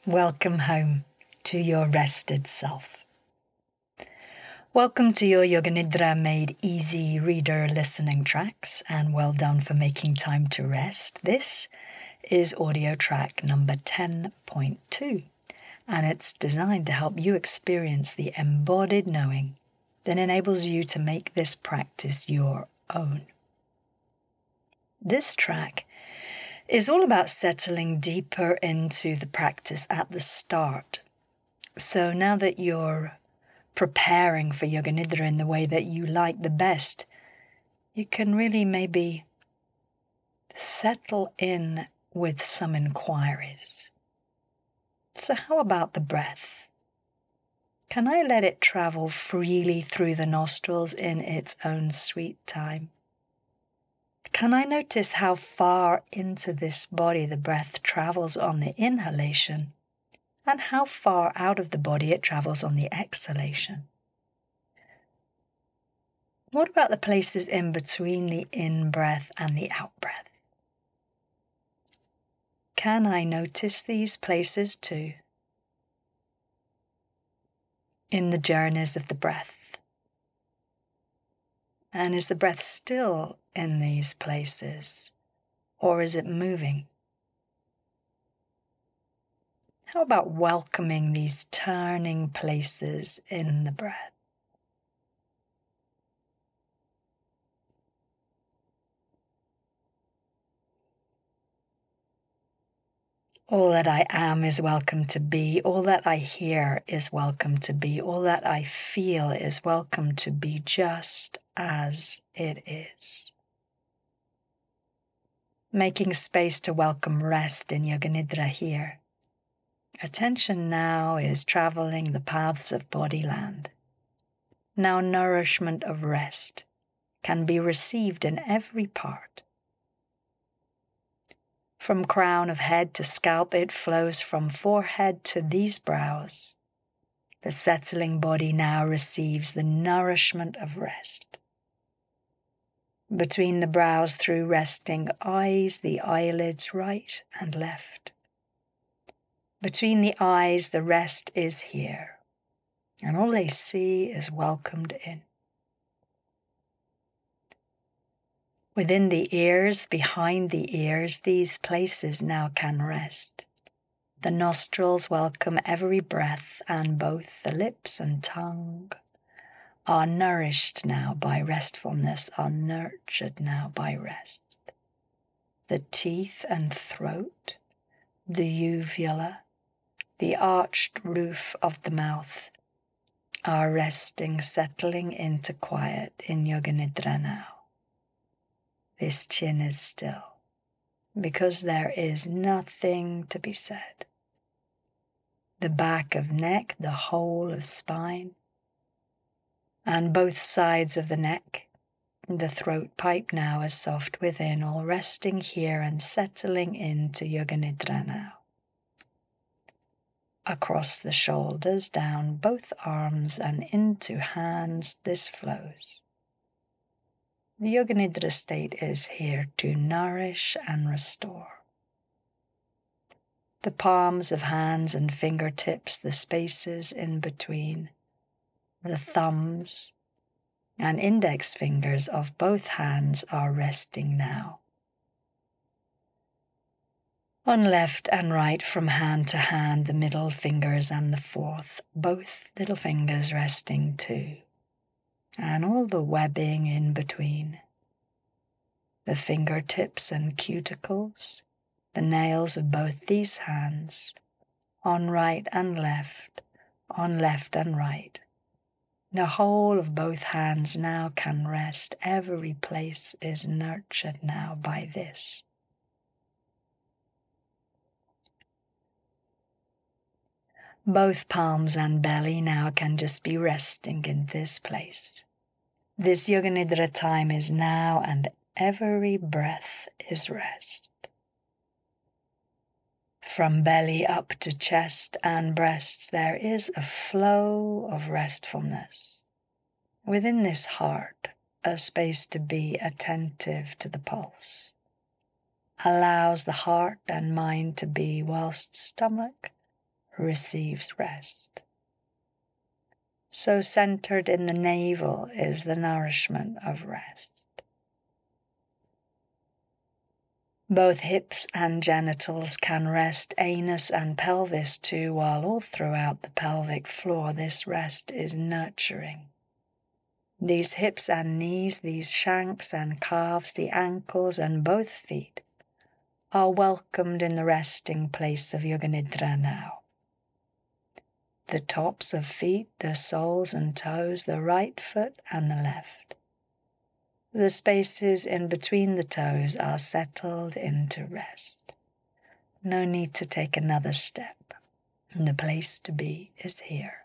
Welcome home to your rested self. Welcome to your Yoga Nidra made easy reader listening tracks, and well done for making time to rest. This is audio track number 10.2, and it's designed to help you experience the embodied knowing that enables you to make this practice your own. This track is all about settling deeper into the practice at the start. So now that you're preparing for Yoga Nidra in the way that you like the best, you can really maybe settle in with some inquiries. So how about the breath? Can I let it travel freely through the nostrils in its own sweet time? Can I notice how far into this body the breath travels on the inhalation and how far out of the body it travels on the exhalation? What about the places in between the in-breath and the out-breath? Can I notice these places too in the journeys of the breath? And is the breath still in these places, or is it moving? How about welcoming these turning places in the breath? All that I am is welcome to be. All that I hear is welcome to be. All that I feel is welcome to be just as it is. Making space to welcome rest in Yoga Nidra here. Attention now is traveling the paths of body land. Now nourishment of rest can be received in every part. From crown of head to scalp, it flows from forehead to these brows. The settling body now receives the nourishment of rest. Between the brows through resting eyes, the eyelids right and left. Between the eyes, the rest is here, and all they see is welcomed in. Within the ears, behind the ears, these places now can rest. The nostrils welcome every breath, and both the lips and tongue are nourished now by restfulness, are nurtured now by rest. The teeth and throat, the uvula, the arched roof of the mouth are resting, settling into quiet in Yoga Nidra now. This chin is still, because there is nothing to be said. The back of neck, the whole of spine, and both sides of the neck, the throat pipe now is soft within, all resting here and settling into Yoga Nidra now. Across the shoulders, down both arms and into hands, this flows. The Yoga Nidra state is here to nourish and restore. The palms of hands and fingertips, the spaces in between, the thumbs and index fingers of both hands are resting now. On left and right from hand to hand, the middle fingers and the fourth, both little fingers resting too. And all the webbing in between. The fingertips and cuticles, the nails of both these hands, on right and left, on left and right. The whole of both hands now can rest. Every place is nurtured now by this. Both palms and belly now can just be resting in this place. This Yoga Nidra time is now, and every breath is rest. From belly up to chest and breasts, there is a flow of restfulness. Within this heart, a space to be attentive to the pulse. Allows the heart and mind to be, whilst stomach receives rest. So centered in the navel is the nourishment of rest. Both hips and genitals can rest, anus and pelvis too, while all throughout the pelvic floor this rest is nurturing. These hips and knees, these shanks and calves, the ankles and both feet are welcomed in the resting place of Yoga Nidra now. The tops of feet, the soles and toes, the right foot and the left. The spaces in between the toes are settled into rest. No need to take another step. The place to be is here.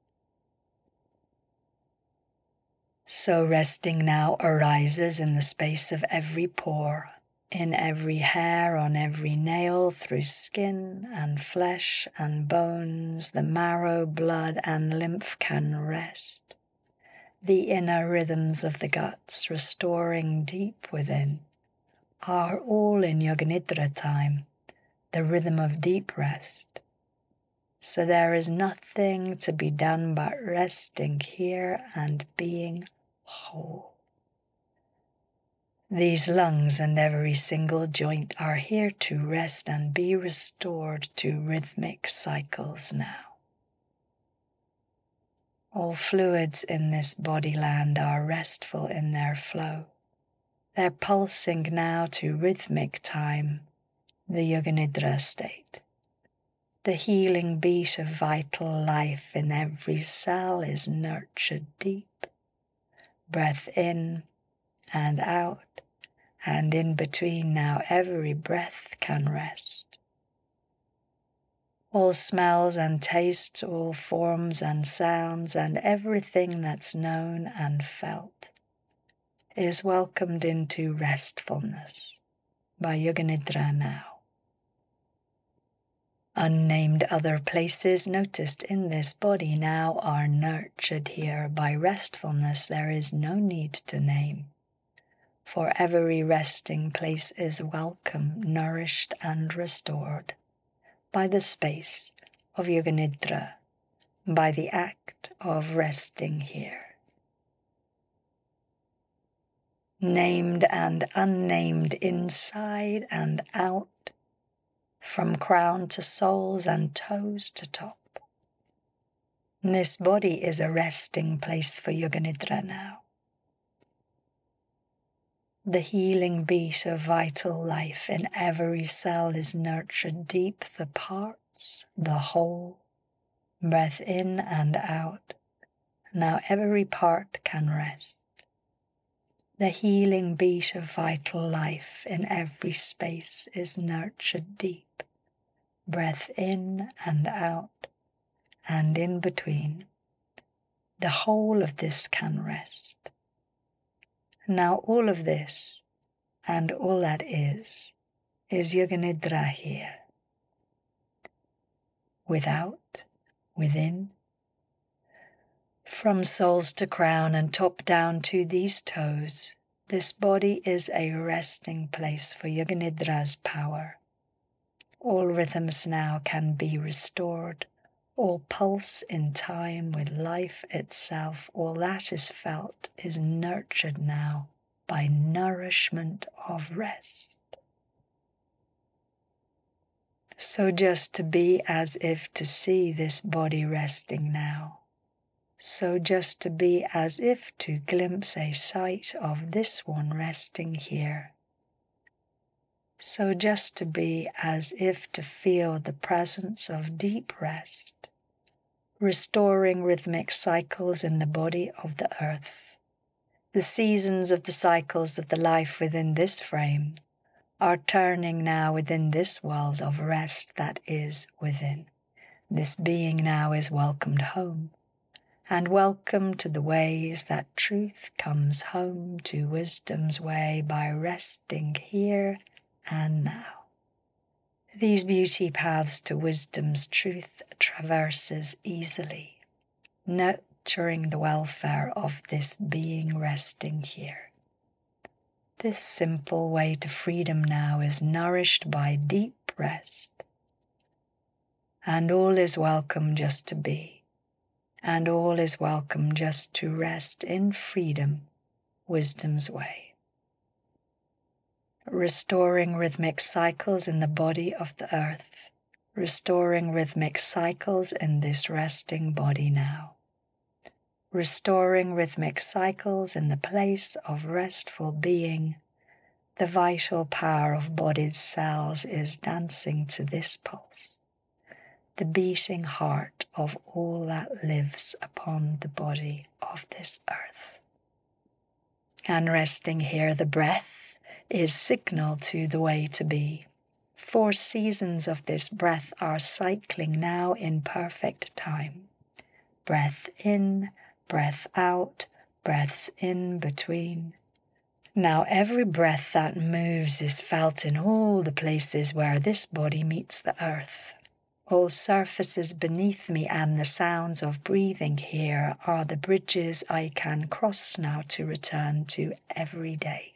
So resting now arises in the space of every pore, in every hair, on every nail, through skin and flesh and bones, the marrow, blood and lymph can rest. The inner rhythms of the guts, restoring deep within, are all in Yoga Nidra time, the rhythm of deep rest. So there is nothing to be done but resting here and being whole. These lungs and every single joint are here to rest and be restored to rhythmic cycles now. All fluids in this body land are restful in their flow. They're pulsing now to rhythmic time, the Yoga Nidra state. The healing beat of vital life in every cell is nurtured deep. Breath in and out, and in between now every breath can rest. All smells and tastes, all forms and sounds, and everything that's known and felt is welcomed into restfulness by Yoga Nidra now. Unnamed other places noticed in this body now are nurtured here by restfulness. There is no need to name. For every resting place is welcome, nourished and restored by the space of Yoga Nidra, by the act of resting here. Named and unnamed, inside and out, from crown to soles and toes to top. This body is a resting place for Yoga Nidra now. The healing beat of vital life in every cell is nurtured deep, the parts, the whole, breath in and out. Now every part can rest. The healing beat of vital life in every space is nurtured deep, breath in and out, and in between. The whole of this can rest. Now all of this, and all that is Yoga Nidra here. Without, within, from soles to crown and top down to these toes, this body is a resting place for Yoga Nidra's power. All rhythms now can be restored, all pulse in time with life itself, all that is felt is nurtured now by nourishment of rest. So just to be as if to see this body resting now. So just to be as if to glimpse a sight of this one resting here. So just to be as if to feel the presence of deep rest, restoring rhythmic cycles in the body of the earth. The seasons of the cycles of the life within this frame are turning now within this world of rest that is within. This being now is welcomed home, and welcome to the ways that truth comes home to wisdom's way by resting here and now. These beauty paths to wisdom's truth traverses easily, nurturing the welfare of this being resting here. This simple way to freedom now is nourished by deep rest. and all is welcome just to be, and all is welcome just to rest in freedom, wisdom's way. Restoring rhythmic cycles in the body of the earth, restoring rhythmic cycles in this resting body now. Restoring rhythmic cycles in the place of restful being, the vital power of body's cells is dancing to this pulse, the beating heart of all that lives upon the body of this earth. And resting here, the breath is signal to the way to be. 4 seasons of this breath are cycling now in perfect time. Breath in, breath out, breaths in between. Now every breath that moves is felt in all the places where this body meets the earth. All surfaces beneath me, and the sounds of breathing here are the bridges I can cross now to return to every day.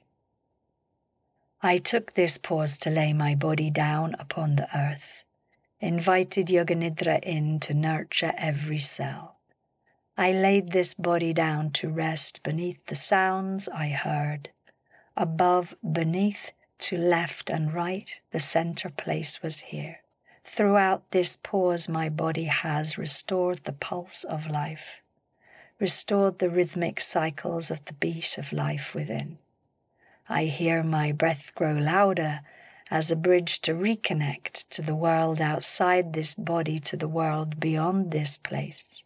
I took this pause to lay my body down upon the earth, invited Yoga Nidra in to nurture every cell. I laid this body down to rest beneath the sounds I heard. Above, beneath, to left and right, the center place was here. Throughout this pause, my body has restored the pulse of life, restored the rhythmic cycles of the beat of life within. I hear my breath grow louder as a bridge to reconnect to the world outside this body, to the world beyond this place.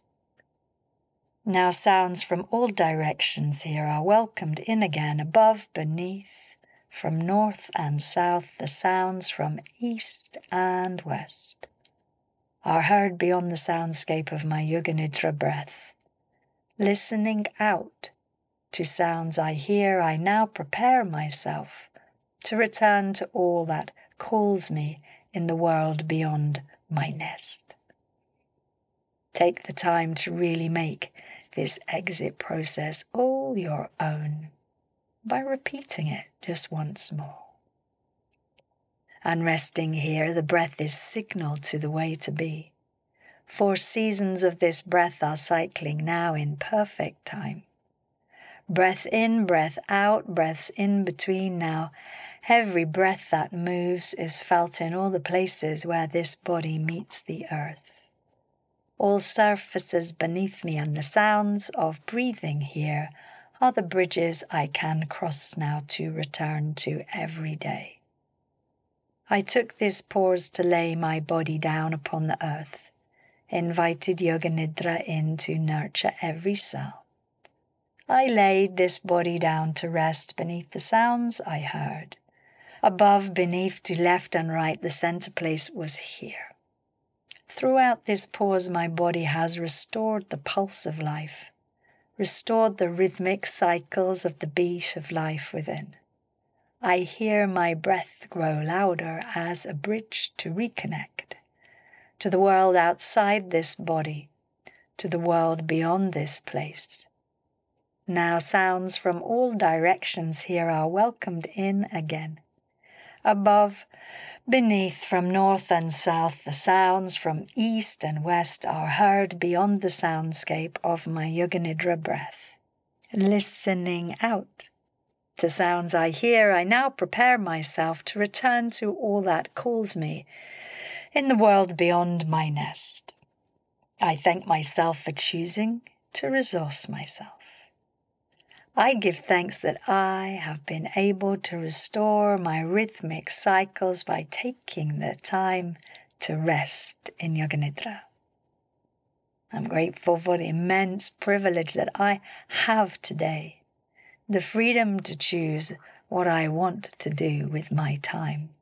Now sounds from all directions here are welcomed in again, above, beneath, from north and south. The sounds from east and west are heard beyond the soundscape of my Yoga Nidra breath. Listening out to sounds I hear, I now prepare myself to return to all that calls me in the world beyond my nest. Take the time to really make this exit process all your own by repeating it just once more. And resting here, the breath is signal to the way to be. 4 seasons of this breath are cycling now in perfect time. Breath in, breath out, breaths in between now. Every breath that moves is felt in all the places where this body meets the earth. All surfaces beneath me, and the sounds of breathing here are the bridges I can cross now to return to every day. I took this pause to lay my body down upon the earth, invited Yoga Nidra in to nurture every cell. I laid this body down to rest beneath the sounds I heard. Above, beneath, to left and right, the center place was here. Throughout this pause, my body has restored the pulse of life, restored the rhythmic cycles of the beat of life within. I hear my breath grow louder as a bridge to reconnect to the world outside this body, to the world beyond this place. Now sounds from all directions here are welcomed in again. Above, beneath, from north and south, the sounds from east and west are heard beyond the soundscape of my Yoga Nidra breath. Listening out to sounds I hear, I now prepare myself to return to all that calls me in the world beyond my nest. I thank myself for choosing to resource myself. I give thanks that I have been able to restore my rhythmic cycles by taking the time to rest in Yoga Nidra. I'm grateful for the immense privilege that I have today, the freedom to choose what I want to do with my time.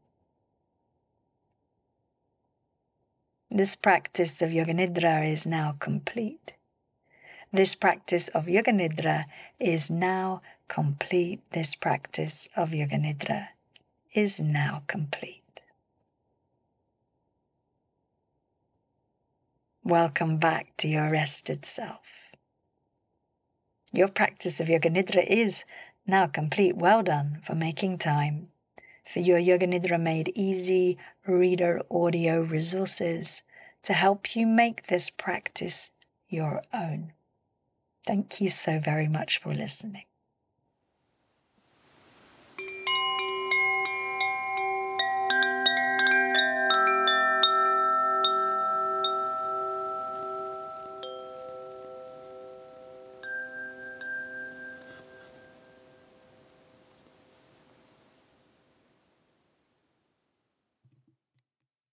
This practice of Yoga Nidra is now complete. This practice of Yoga Nidra is now complete. This practice of Yoga Nidra is now complete. Welcome back to your rested self. Your practice of Yoga Nidra is now complete. Well done for making time for your Yoga Nidra Made Easy reader audio resources to help you make this practice your own. Thank you so very much for listening.